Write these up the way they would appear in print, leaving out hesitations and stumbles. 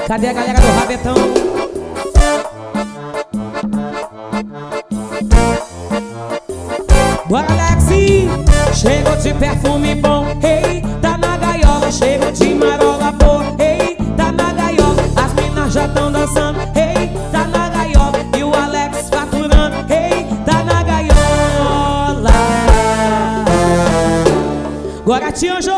Cadê a galera do rabetão? Bora, Alex! Chegou de perfume bom, ei, tá na gaiola. Chegou de marola boa, ei, tá na gaiola. As minas já tão dançando, ei, tá na gaiola. E o Alex faturando, ei, tá na gaiola. Agora, Tianjos!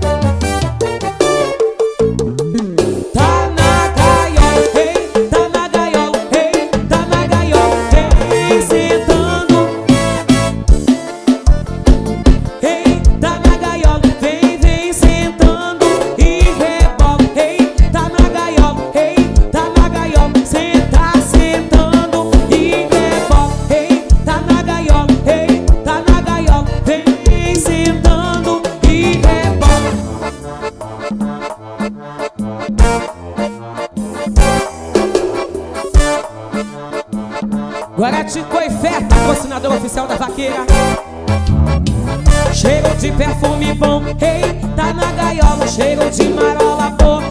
Guaratico e Fé, patrocinador oficial da vaqueira. Cheiro de perfume bom, ei, tá na gaiola. Cheiro de marola boa,